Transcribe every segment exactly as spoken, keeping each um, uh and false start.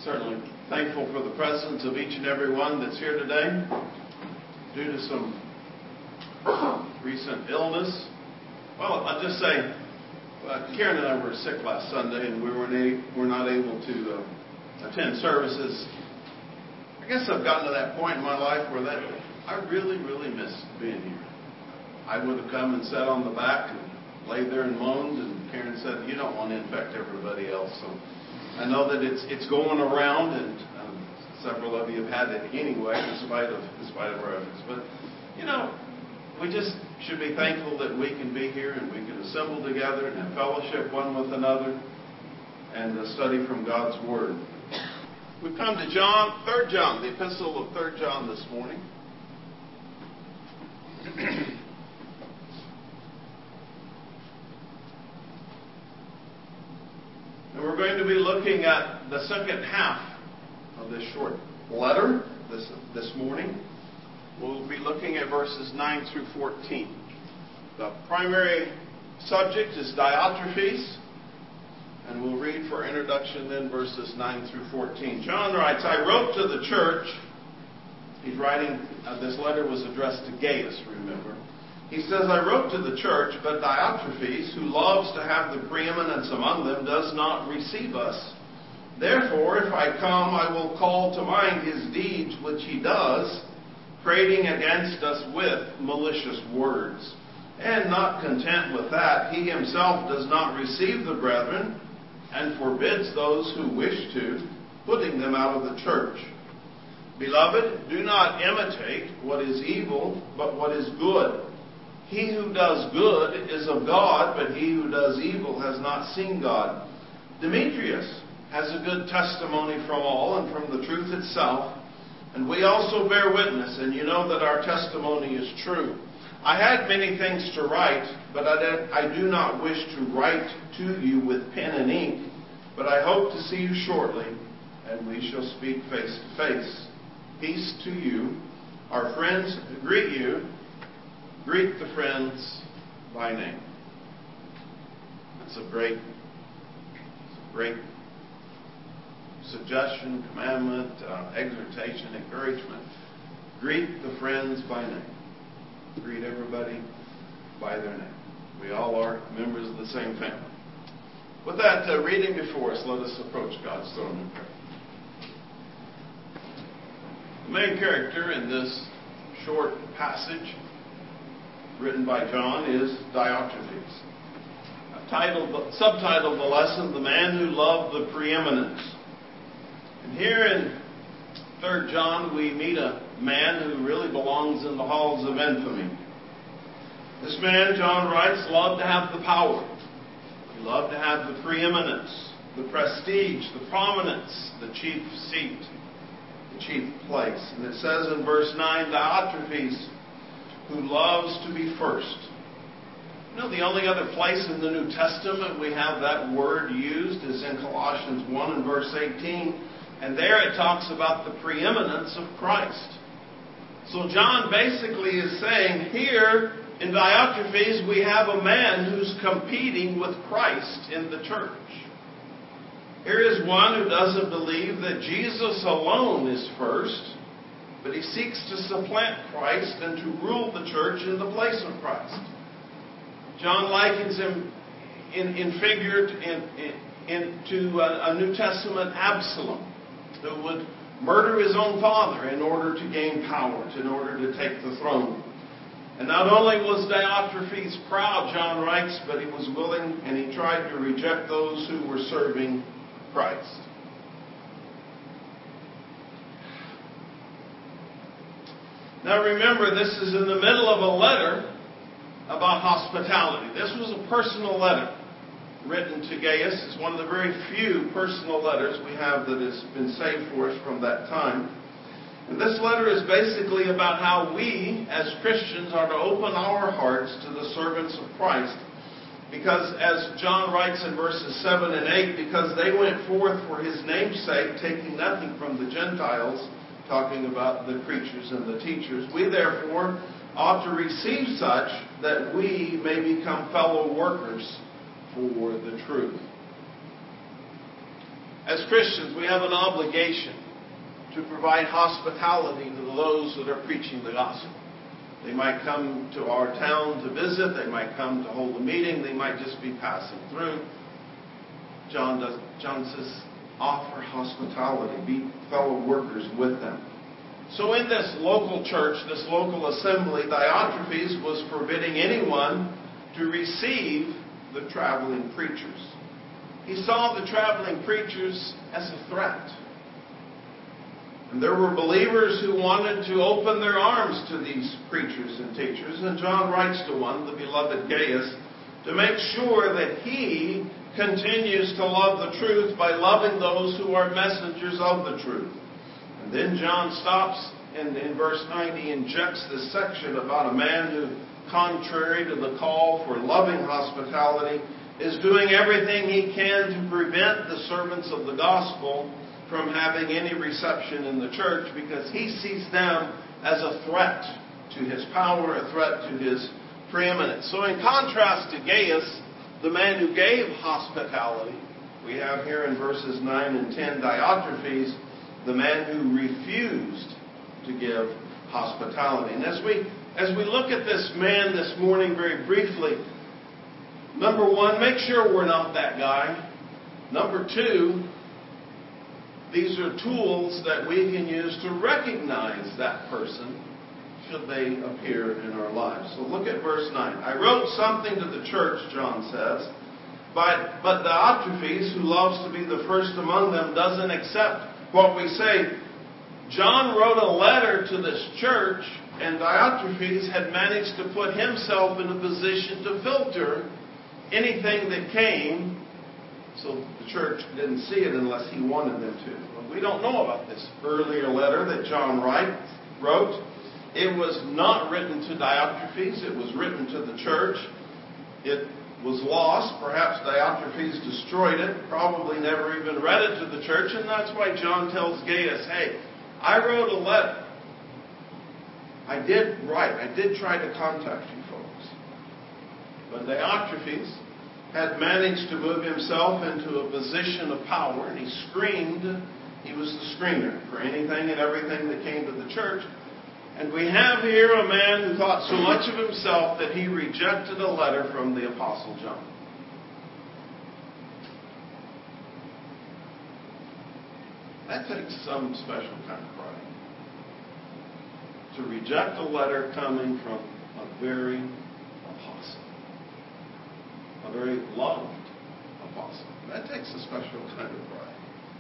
Certainly thankful for the presence of each and every one that's here today. Due to some recent illness, well, I'll just say, uh, Karen and I were sick last Sunday, and we were, na- were not able to uh, attend services. I guess I've gotten to that point in my life where that I really, really miss being here. I would have come and sat on the back and laid there and moaned, and Karen said, "You don't want to infect everybody else." So I know that it's it's going around, and um, several of you have had it anyway, in spite of in spite of our efforts. But you know, we just should be thankful that we can be here and we can assemble together and have fellowship one with another and uh, study from God's Word. We've come to John, Third John, the epistle of Third John this morning. And we're going to be looking at the second half of this short letter this, this morning. We'll be looking at verses nine through fourteen. The primary subject is Diotrephes, and we'll read for introduction then verses nine through fourteen. John writes, "I wrote to the church." He's writing, uh, this letter was addressed to Gaius, remember. He says, "I wrote to the church, but Diotrephes, who loves to have the preeminence among them, does not receive us. Therefore, if I come, I will call to mind his deeds which he does, prating against us with malicious words. And not content with that, he himself does not receive the brethren, and forbids those who wish to, putting them out of the church. Beloved, do not imitate what is evil, but what is good. He who does good is of God, but he who does evil has not seen God. Demetrius has a good testimony from all and from the truth itself, and we also bear witness, and you know that our testimony is true. I had many things to write, but I do not wish to write to you with pen and ink, but I hope to see you shortly, and we shall speak face to face. Peace to you. Our friends greet you. Greet the friends by name." That's a great, it's a great suggestion, commandment, uh, exhortation, encouragement. Greet the friends by name. Greet everybody by their name. We all are members of the same family. With that uh, reading before us, let us approach God's throne in prayer. The main character in this short passage written by John is Diotrephes. Titled, subtitled the lesson, "The Man Who Loved the Preeminence." And here in Third John we meet a man who really belongs in the halls of infamy. This man, John writes, loved to have the power. He loved to have the preeminence, the prestige, the prominence, the chief seat, the chief place. And it says in verse nine, Diotrephes, who loves to be first. You know, the only other place in the New Testament we have that word used is in Colossians one and verse eighteen. And there it talks about the preeminence of Christ. So John basically is saying here in Diotrephes we have a man who's competing with Christ in the church. Here is one who doesn't believe that Jesus alone is first, but he seeks to supplant Christ and to rule the church in the place of Christ. John likens him in, in figured in, in, into a, a New Testament Absalom, who would murder his own father in order to gain power, in order to take the throne. And not only was Diotrephes proud, John writes, but he was willing and he tried to reject those who were serving Christ. Now remember, this is in the middle of a letter about hospitality. This was a personal letter written to Gaius. It's one of the very few personal letters we have that has been saved for us from that time. And this letter is basically about how we, as Christians, are to open our hearts to the servants of Christ. Because, as John writes in verses seven and eight, because they went forth for his name's sake, taking nothing from the Gentiles, talking about the preachers and the teachers, we therefore ought to receive such that we may become fellow workers for the truth. As Christians, we have an obligation to provide hospitality to those that are preaching the gospel. They might come to our town to visit. They might come to hold a meeting. They might just be passing through. John does, John says, offer hospitality. Be fellow workers with them. So in this local church, this local assembly, Diotrephes was forbidding anyone to receive the traveling preachers. He saw the traveling preachers as a threat. And there were believers who wanted to open their arms to these preachers and teachers. And John writes to one, the beloved Gaius, to make sure that he continues to love the truth by loving those who are messengers of the truth. And then John stops and in verse nine he injects this section about a man who, contrary to the call for loving hospitality, is doing everything he can to prevent the servants of the gospel from having any reception in the church because he sees them as a threat to his power, a threat to his preeminence. So in contrast to Gaius, the man who gave hospitality, we have here in verses nine and ten Diotrephes, the man who refused to give hospitality. And as we as we look at this man this morning very briefly, number one, make sure we're not that guy. Number two, these are tools that we can use to recognize that person should they appear in our lives. So look at verse nine. I wrote something to the church, John says, but, but Diotrephes, who loves to be the first among them, doesn't accept what we say. John wrote a letter to this church, and Diotrephes had managed to put himself in a position to filter anything that came, so the church didn't see it unless he wanted them to. Well, we don't know about this earlier letter that John write, wrote. It was not written to Diotrephes. It was written to the church. It was lost. Perhaps Diotrephes destroyed it. Probably never even read it to the church. And that's why John tells Gaius, hey, I wrote a letter. I did write. I did try to contact you folks. But Diotrephes had managed to move himself into a position of power, and he screamed. He was the screener for anything and everything that came to the church. And we have here a man who thought so much of himself that he rejected a letter from the Apostle John. That takes some special kind of pride. To reject a letter coming from a very apostle. A very loved apostle. That takes a special kind of pride.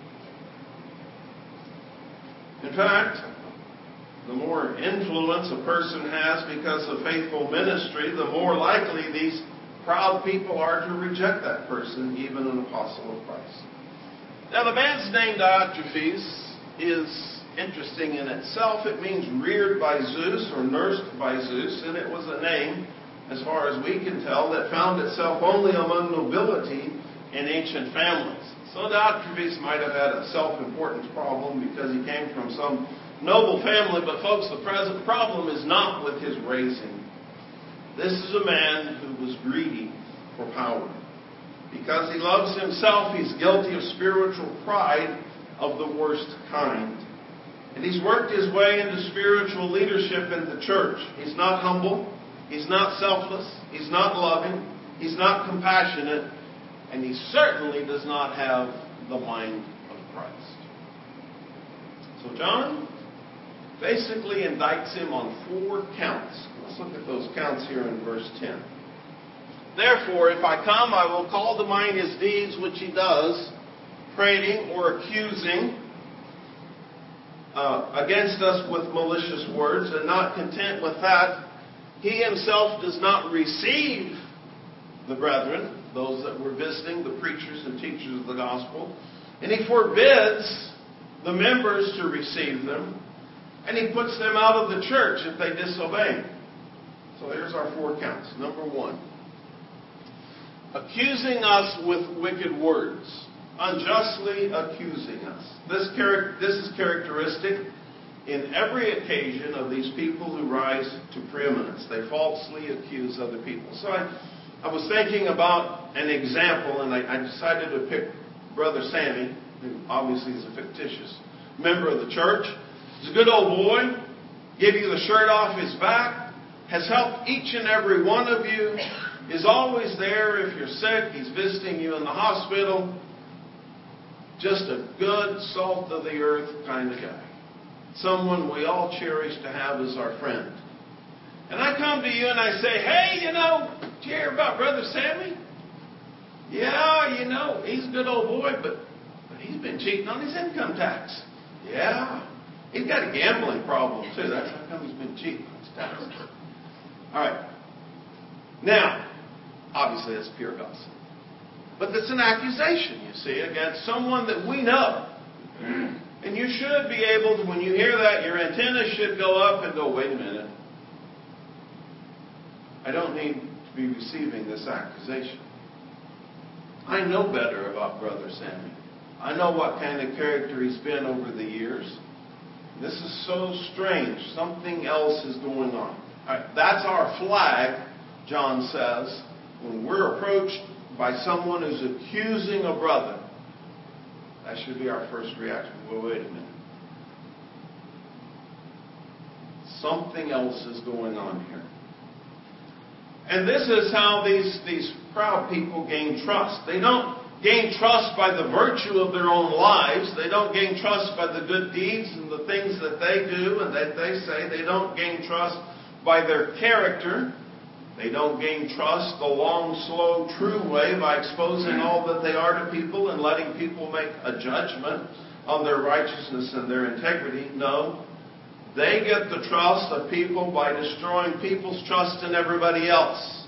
In fact, the more influence a person has because of faithful ministry, the more likely these proud people are to reject that person, even an apostle of Christ. Now, the man's name Diotrephes is interesting in itself. It means reared by Zeus or nursed by Zeus, and it was a name, as far as we can tell, that found itself only among nobility in ancient families. So Diotrephes might have had a self-importance problem because he came from some noble family, but folks, the present problem is not with his raising. This is a man who was greedy for power. Because he loves himself, he's guilty of spiritual pride of the worst kind. And he's worked his way into spiritual leadership in the church. He's not humble. He's not selfless. He's not loving. He's not compassionate. And he certainly does not have the mind of Christ. So John basically indicts him on four counts. Let's look at those counts here in verse ten. Therefore, if I come, I will call to mind his deeds which he does, prating or accusing uh, against us with malicious words, and not content with that, he himself does not receive the brethren, those that were visiting, the preachers and teachers of the gospel, and he forbids the members to receive them, and he puts them out of the church if they disobey. So here's our four counts. Number one, accusing us with wicked words, unjustly accusing us. This, char- this is characteristic in every occasion of these people who rise to preeminence. They falsely accuse other people. So I, I was thinking about an example, and I, I decided to pick Brother Sammy who obviously is a fictitious member of the church. He's a good old boy, give you the shirt off his back, has helped each and every one of you, is always there if you're sick, he's visiting you in the hospital. Just a good, salt of the earth kind of guy. Someone we all cherish to have as our friend. And I come to you and I say, hey, you know, did you hear about Brother Sammy? Yeah, you know, he's a good old boy, but, but he's been cheating on his income tax. Yeah. He's got a gambling problem, too. That's how come he's been cheating on his tax. All right. Now, obviously that's pure gossip. But it's an accusation, you see, against someone that we know. And you should be able to, when you hear that, your antennas should go up and go, wait a minute. I don't need to be receiving this accusation. I know better about Brother Sammy. I know what kind of character he's been over the years. This is so strange. Something else is going on. All right, that's our flag, John says, when we're approached by someone who's accusing a brother. That should be our first reaction. Well, wait a minute. Something else is going on here. And this is how these, these proud people gain trust. They don't gain trust by the virtue of their own lives. They don't gain trust by the good deeds and the things that they do and that they say. They don't gain trust by their character. They don't gain trust the long, slow, true way by exposing all that they are to people and letting people make a judgment on their righteousness and their integrity. No. They get the trust of people by destroying people's trust in everybody else.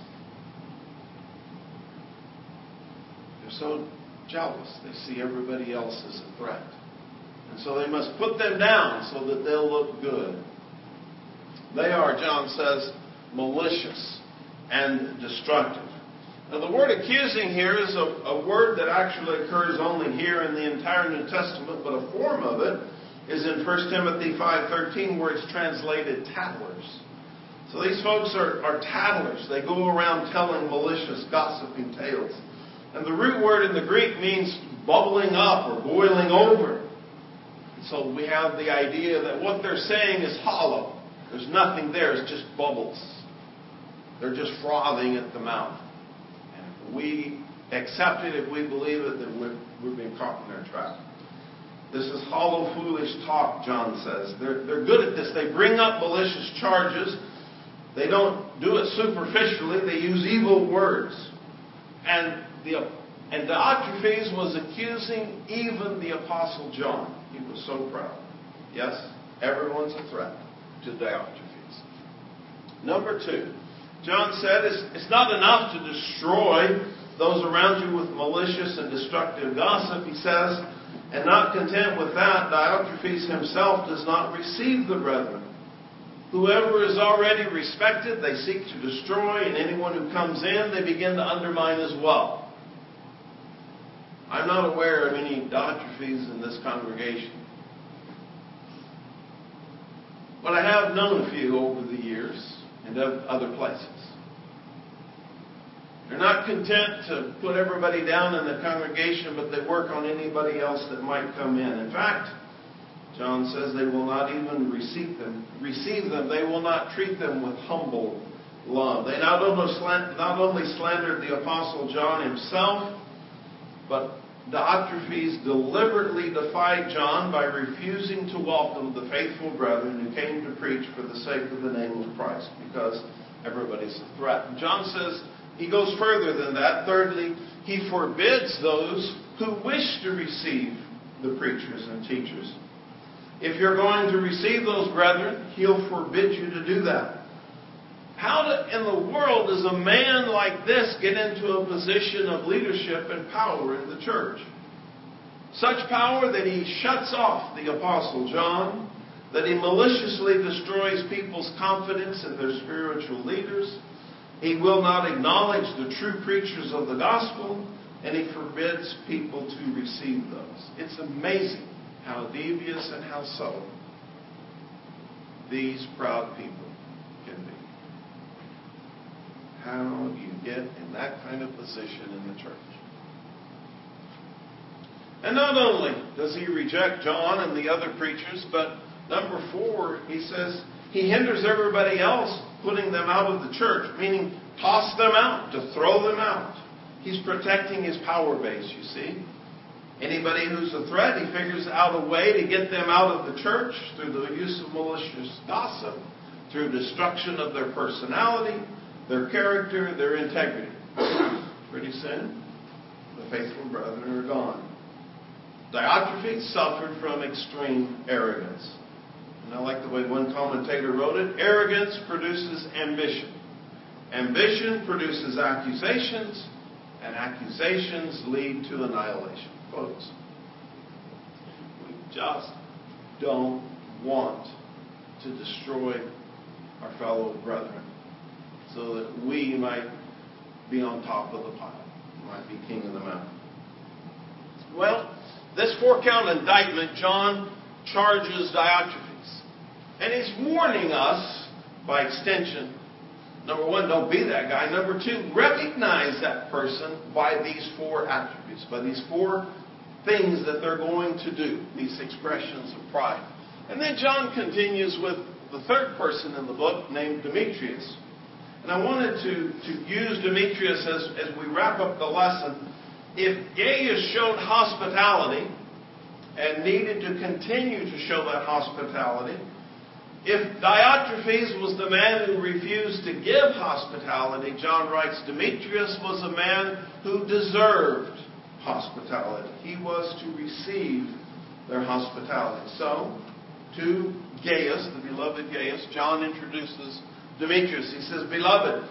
They're so jealous. They see everybody else as a threat. And so they must put them down so that they'll look good. They are, John says, malicious and destructive. Now the word accusing here is a, a word that actually occurs only here in the entire New Testament, but a form of it is in First Timothy five thirteen, where it's translated tattlers. So these folks are, are tattlers. They go around telling malicious, gossiping tales. And the root word in the Greek means bubbling up or boiling over. So we have the idea that what they're saying is hollow. There's nothing there. It's just bubbles. They're just frothing at the mouth. And if we accept it, if we believe it, then we've, we've been caught in their trap. This is hollow, foolish talk, John says. They're, they're good at this. They bring up malicious charges. They don't do it superficially. They use evil words. And, the, and Diotrephes was accusing even the Apostle John. He was so proud. Yes, everyone's a threat to Diotrephes. Number two, John said it's, it's not enough to destroy those around you with malicious and destructive gossip. He says, and not content with that, Diotrephes himself does not receive the brethren. Whoever is already respected, they seek to destroy, and anyone who comes in, they begin to undermine as well. I'm not aware of any Diotrephes in this congregation. But I have known a few over the years and of other places. They're not content to put everybody down in the congregation, but they work on anybody else that might come in. In fact, John says they will not even receive them. Receive them. They will not treat them with humble love. They not only, not only slandered the Apostle John himself, but Diotrephes deliberately defied John by refusing to welcome the faithful brethren who came to preach for the sake of the name of Christ, because everybody's a threat. And John says, he goes further than that. Thirdly, he forbids those who wish to receive the preachers and teachers. If you're going to receive those brethren, he'll forbid you to do that. How to, in the world does a man like this get into a position of leadership and power in the church? Such power that he shuts off the Apostle John, that he maliciously destroys people's confidence in their spiritual leaders. He will not acknowledge the true preachers of the gospel, and he forbids people to receive those. It's amazing how devious and how subtle these proud people can be. How do you get in that kind of position in the church? And not only does he reject John and the other preachers, but number four, he says he hinders everybody else putting them out of the church, meaning toss them out, to throw them out. He's protecting his power base, you see. Anybody who's a threat, he figures out a way to get them out of the church through the use of malicious gossip, through destruction of their personality, their character, their integrity. Pretty soon, the faithful brethren are gone. Diotrephes suffered from extreme arrogance. And I like the way one commentator wrote it. Arrogance produces ambition. Ambition produces accusations. And accusations lead to annihilation. Folks, we just don't want to destroy our fellow brethren so that we might be on top of the pile, might be king of the mountain. Well, this four-count indictment, John charges Diotrephes. And he's warning us, by extension, number one, don't be that guy. Number two, recognize that person by these four attributes, by these four things that they're going to do, these expressions of pride. And then John continues with the third person in the book, named Demetrius. And I wanted to, to use Demetrius as, as we wrap up the lesson. If Gaius showed hospitality and needed to continue to show that hospitality, if Diotrephes was the man who refused to give hospitality, John writes, Demetrius was a man who deserved hospitality. He was to receive their hospitality. So, to Gaius, the beloved Gaius, John introduces Demetrius. He says, Beloved,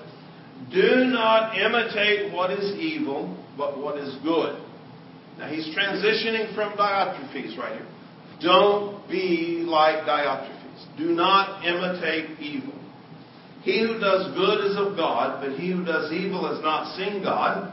do not imitate what is evil, but what is good. Now he's transitioning from Diotrephes right here. Don't be like Diotrephes. Do not imitate evil. He who does good is of God, but he who does evil has not seen God.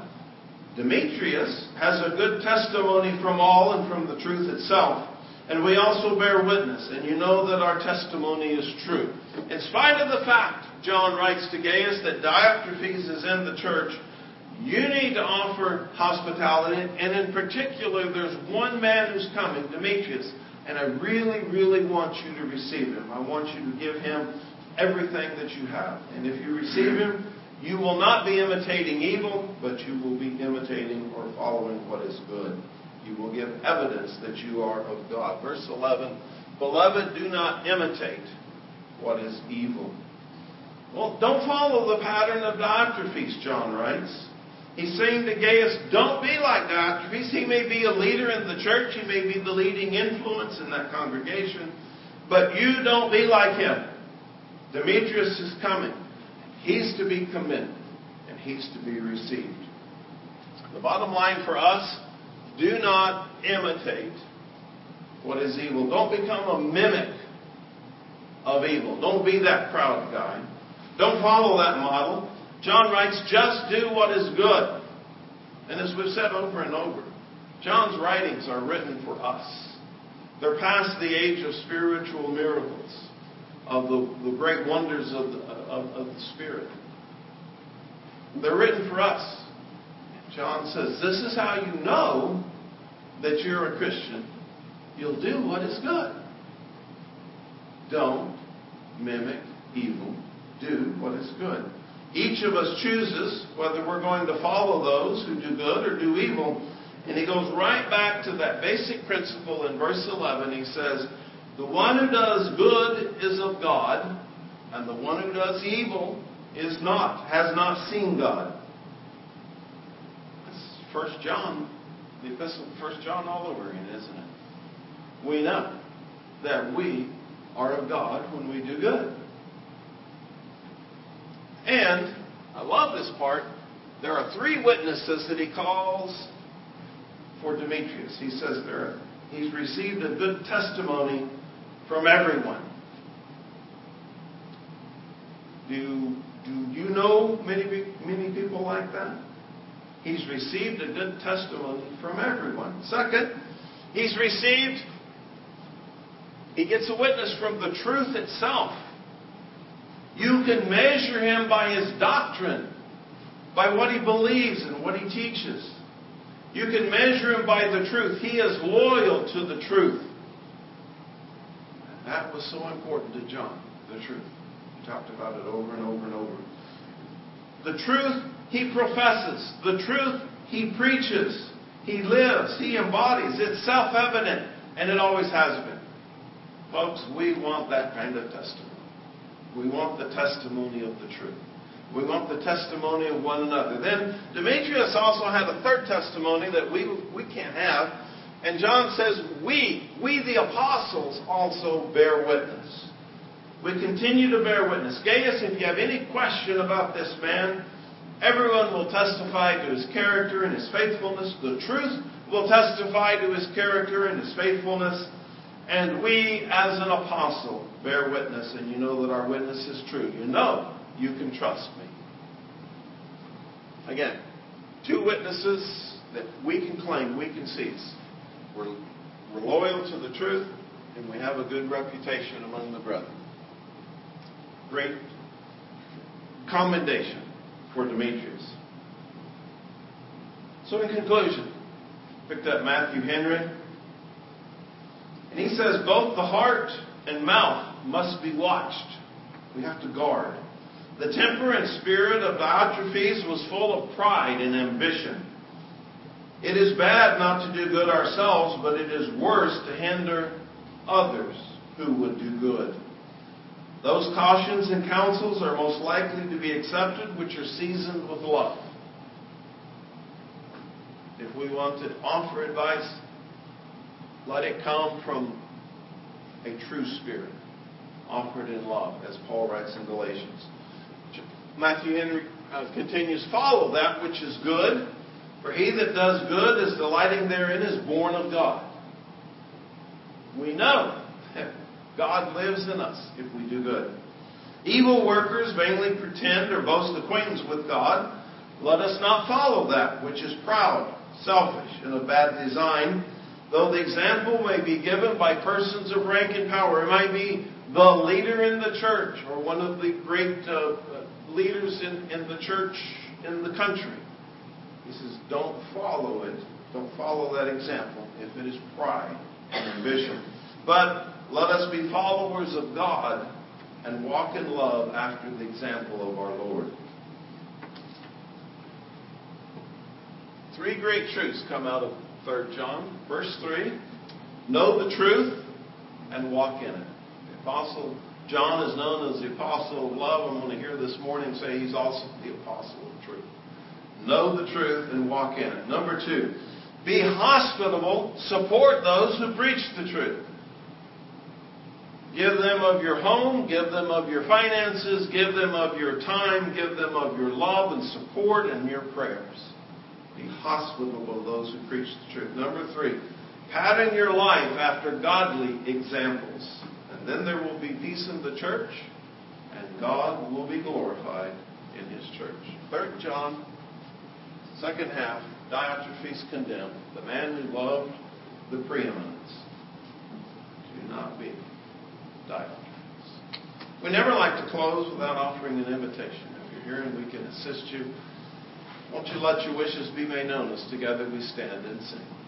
Demetrius has a good testimony from all and from the truth itself. And we also bear witness, and you know that our testimony is true. In spite of the fact, John writes to Gaius, that Diotrephes is in the church, you need to offer hospitality, and in particular, there's one man who's coming, Demetrius, and I really, really want you to receive him. I want you to give him everything that you have. And if you receive him, you will not be imitating evil, but you will be imitating or following what is good. You will give evidence that you are of God. Verse eleven, Beloved, do not imitate what is evil. Well, don't follow the pattern of Diotrephes, John writes. He's saying to Gaius, don't be like Diotrephes. He may be a leader in the church. He may be the leading influence in that congregation. But you don't be like him. Demetrius is coming. He's to be commended. And he's to be received. The bottom line for us, do not imitate what is evil. Don't become a mimic of evil. Don't be that proud guy. Don't follow that model. John writes, just do what is good. And as we've said over and over, John's writings are written for us. They're past the age of spiritual miracles, of the, the great wonders of the, of, of the Spirit. They're written for us. John says, this is how you know that you're a Christian. You'll do what is good. Don't mimic evil. Do what is good. Each of us chooses whether we're going to follow those who do good or do evil. And he goes right back to that basic principle in verse eleven. He says, the one who does good is of God, and the one who does evil is not, has not seen God. That's First John, the epistle of First John all over again, isn't it? We know that we are of God when we do good. And, I love this part, there are three witnesses that he calls for Demetrius. He says there, he's received a good testimony from everyone. Do, do you know many, many people like that? He's received a good testimony from everyone. Second, he's received, he gets a witness from the truth itself. You can measure him by his doctrine, by what he believes and what he teaches. You can measure him by the truth. He is loyal to the truth. And that was so important to John, the truth. He talked about it over and over and over. The truth he professes. The truth he preaches. He lives. He embodies. It's self-evident. And it always has been. Folks, we want that kind of testimony. We want the testimony of the truth. We want the testimony of one another. Then Demetrius also had a third testimony that we, we can't have. And John says, we, we the apostles also bear witness. We continue to bear witness. Gaius, if you have any question about this man, everyone will testify to his character and his faithfulness. The truth will testify to his character and his faithfulness. And we, as an apostle, bear witness. And you know that our witness is true. You know you can trust me. Again, two witnesses that we can claim, we can seize. We're, we're loyal to the truth, and we have a good reputation among the brethren. Great commendation for Demetrius. So in conclusion, picked up Matthew Henry, and he says both the heart and mouth must be watched. We have to guard. The temper and spirit of Diotrephes was full of pride and ambition. It is bad not to do good ourselves, but it is worse to hinder others who would do good. Those cautions and counsels are most likely to be accepted which are seasoned with love. If we want to offer advice, let it come from a true spirit, offered in love, as Paul writes in Galatians. Matthew Henry uh, continues, follow that which is good, for he that does good is delighting therein is born of God. We know that God lives in us if we do good. Evil workers vainly pretend or boast acquaintance with God. Let us not follow that which is proud, selfish, and of bad design, though the example may be given by persons of rank and power. It might be the leader in the church or one of the great uh, leaders in, in the church in the country. He says, don't follow it. Don't follow that example if it is pride and ambition. But let us be followers of God and walk in love after the example of our Lord. Three great truths come out of Third John. Verse three, know the truth and walk in it. The Apostle John is known as the apostle of love. I'm going to hear this morning say he's also the apostle of truth. Know the truth and walk in it. Number two, be hospitable. Support those who preach the truth. Give them of your home. Give them of your finances. Give them of your time. Give them of your love and support and your prayers. Be hospitable to those who preach the truth. Number three, pattern your life after godly examples. And then there will be peace in the church, and God will be glorified in His church. Third John, second half, Diotrephes condemned, the man who loved the preeminence. Do not be Diotrephes. We never like to close without offering an invitation. If you're here and we can assist you, won't you let your wishes be made known as together we stand and sing.